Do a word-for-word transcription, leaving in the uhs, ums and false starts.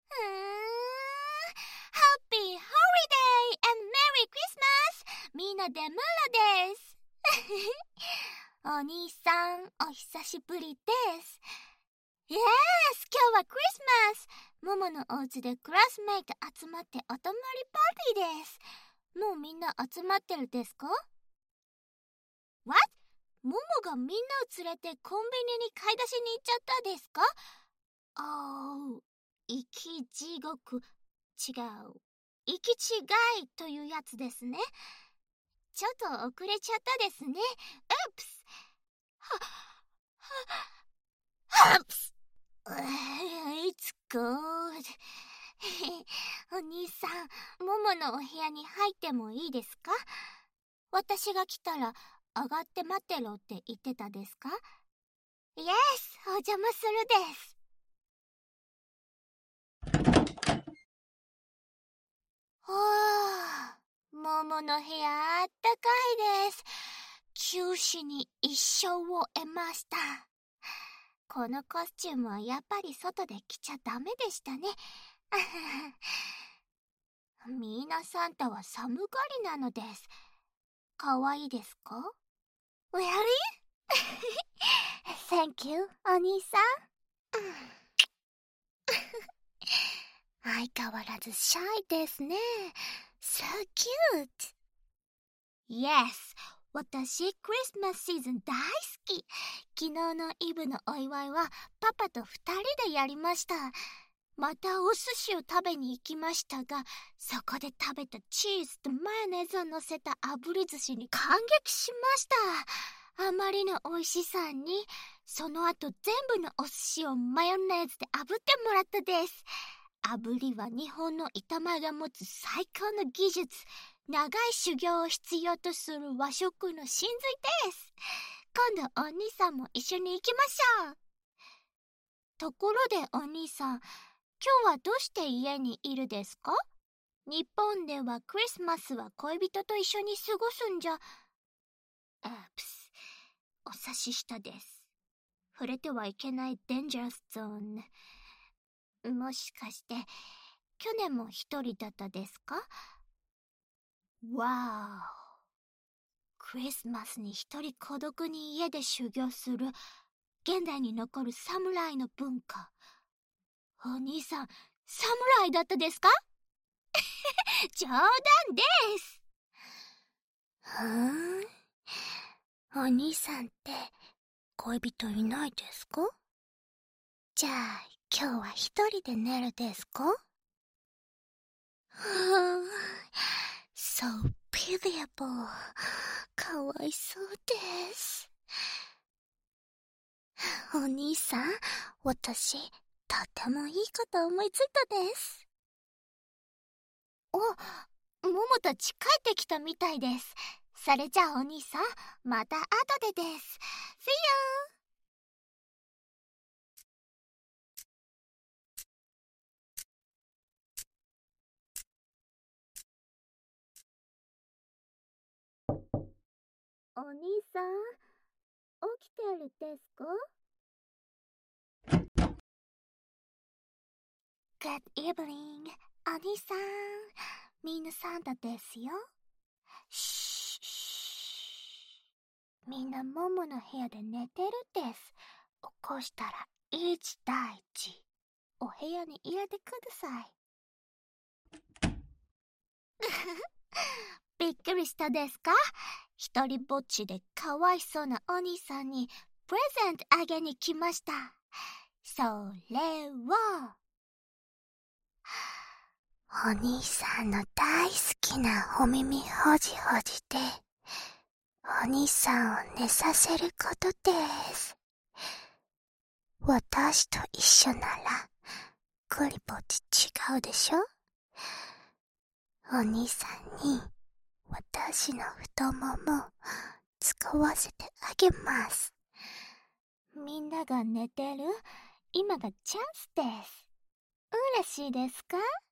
ハッピーホリデー and Merry Christmas! みんなでムロです。お兄さん、お久しぶりです。イエス、今日はクリスマス。モモのお家でクラスメイト集まってお泊まりパーティーです。もうみんな集まってるですか？ What? モモがみんなを連れてコンビニに買い出しに行っちゃったですか？あー、生き地獄、違う、生き違いというやつですね。ちょっと遅れちゃったですね。うっプス。は、は、はっプス。It's good. お兄さん、モモのお部屋に入ってもいいですか？私が来たら上がって待ってろって言ってたですか？イエス、お邪魔するです。はあ、モモの部屋あったかいです。九死に一生を得ました。このコスチュームはやっぱり外で着ちゃダメでしたね。みーなサンタは寒がりなのです。かわいいですか？ Really? Thank you, お兄さん。相変わらずシャイですね。So cute. Yes, 私クリスマスシーズン大好き。昨日のイブのお祝いはパパと二人でやりました。またお寿司を食べに行きましたが、そこで食べたチーズとマヨネーズを乗せた炙り寿司に感激しました。あまりの美味しさに、その後全部のお寿司をマヨネーズで炙ってもらったです。炙りは日本の板前が持つ最高の技術。長い修行を必要とする和食の真髄です。今度お兄さんも一緒に行きましょう。ところでお兄さん、今日はどうして家にいるですか？日本ではクリスマスは恋人と一緒に過ごすんじゃ。あープス、お察ししたです。触れてはいけないデンジャラスゾーン。もしかして去年も一人だったですか？わーお、クリスマスに一人孤独に家で修行する現代に残る侍の文化。お兄さん、侍だったですか？冗談です。ふーん、お兄さんって恋人いないですか？じゃあ今日は一人で寝るですか？はぁ、so pitiable。かわいそうです。お兄さん、私、とてもいいこと思いついたです。お、ももたち帰ってきたみたいです。それじゃあお兄さん、また後でです。See you! お兄さん、起きてるですか？ Good evening, お兄さん。みんなサンタですよ。シーシー。みんなモモの部屋で寝てるです。起こしたら一大事。お部屋に入れてください。びっくりしたですか？一人ぼっちでかわいそうなお兄さんにプレゼントあげに来ました。それはお兄さんの大好きなお耳ほじほじでお兄さんを寝させることです。私と一緒ならクリぼっち違うでしょ？お兄さんに私の太もも使わせてあげます。みんなが寝てる今がチャンスです。嬉しいですか？